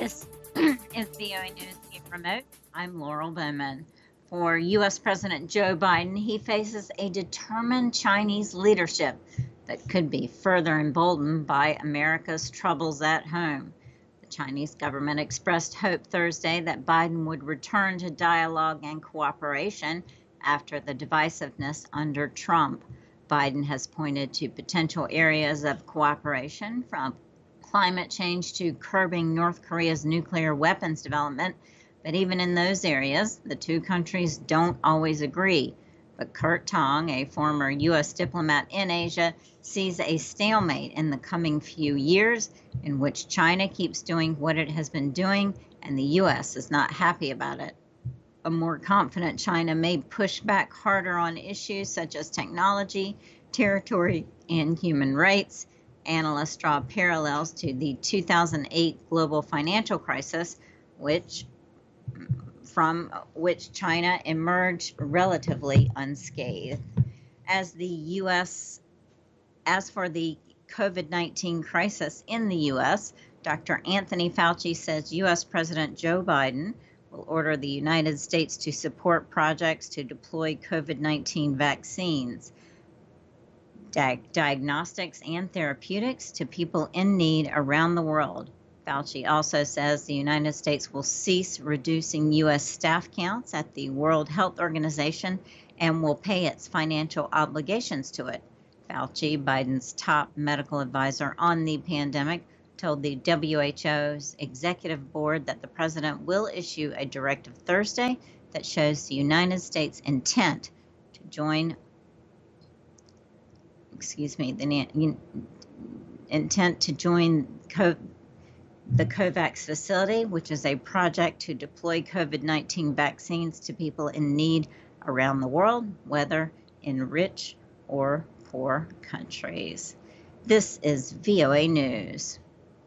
This is VOA News Remote. I'm Laurel Bowman. For U.S. President Joe Biden, he faces a determined Chinese leadership that could be further emboldened by America's troubles at home. The Chinese government expressed hope Thursday that Biden would return to dialogue and cooperation after the divisiveness under Trump. Biden has pointed to potential areas of cooperation, from climate change to curbing North Korea's nuclear weapons development. But even in those areas, the two countries don't always agree. But Kurt Tong, a former U.S. diplomat in Asia, sees a stalemate in the coming few years in which China keeps doing what it has been doing, and the U.S. is not happy about it. A more confident China may push back harder on issues such as technology, territory, and human rights. Analysts draw parallels to the 2008 global financial crisis, from which China emerged relatively unscathed. As for the COVID-19 crisis in the U.S., Dr. Anthony Fauci says U.S. President Joe Biden will order the United States to support projects to deploy COVID-19 vaccines, diagnostics, and therapeutics to people in need around the world. Fauci also says the United States will cease reducing U.S. staff counts at the World Health Organization and will pay its financial obligations to it. Fauci, Biden's top medical advisor on the pandemic, told the WHO's executive board that the president will issue a directive Thursday that shows the United States' intent to join the COVAX facility, which is a project to deploy COVID-19 vaccines to people in need around the world, whether in rich or poor countries. This is VOA News.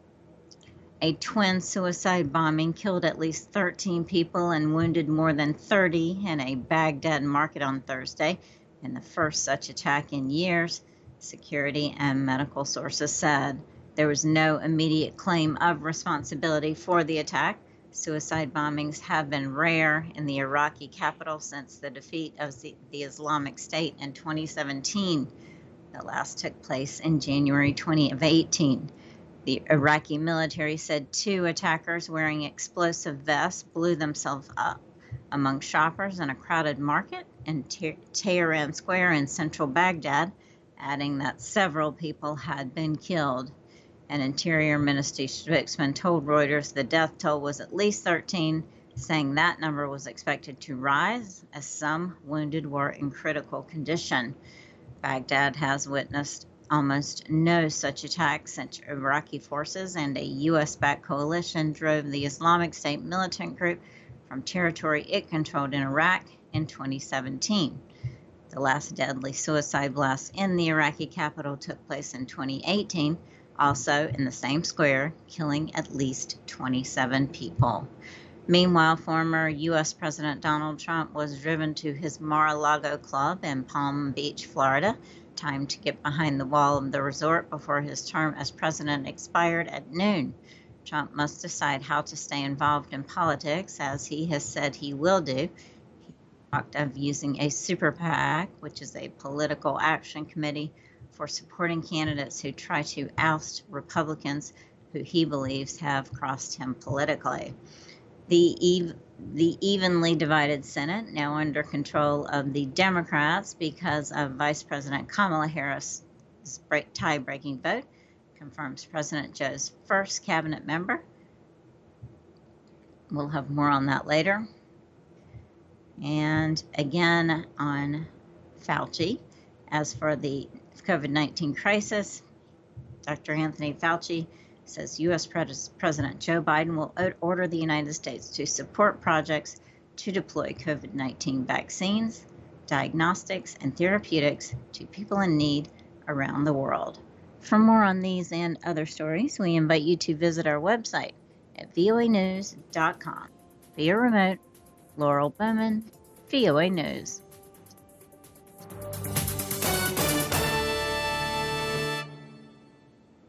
A twin suicide bombing killed at least 13 people and wounded more than 30 in a Baghdad market on Thursday, in the first such attack in years, security and medical sources said. There was no immediate claim of responsibility for the attack. Suicide bombings have been rare in the Iraqi capital since the defeat of the Islamic State in 2017. The last took place in January 2018. The Iraqi military said 2 attackers wearing explosive vests blew themselves up among shoppers in a crowded market in Tehran Square in central Baghdad, adding that several people had been killed. An Interior Ministry spokesman told Reuters the death toll was at least 13, saying that number was expected to rise as some wounded were in critical condition. Baghdad has witnessed almost no such attacks since Iraqi forces and a U.S.-backed coalition drove the Islamic State militant group from territory it controlled in Iraq in 2017. The last deadly suicide blast in the Iraqi capital took place in 2018, also in the same square, killing at least 27 people. Meanwhile, former U.S. President Donald Trump was driven to his Mar-a-Lago club in Palm Beach, Florida, time to get behind the wall of the resort before his term as president expired at noon. Trump must decide how to stay involved in politics, as he has said he will do. He talked of using a super PAC, which is a political action committee, for supporting candidates who try to oust Republicans who he believes have crossed him politically. The evenly divided Senate, now under control of the Democrats because of Vice President Kamala Harris' tie-breaking vote, confirms President Joe's first cabinet member. We'll have more on that later. And again on Fauci, as for the COVID-19 crisis, Dr. Anthony Fauci says U.S. President Joe Biden will order the United States to support projects to deploy COVID-19 vaccines, diagnostics, and therapeutics to people in need around the world. For more on these and other stories, we invite you to visit our website at voanews.com. Via remote, Laurel Bowman, VOA News.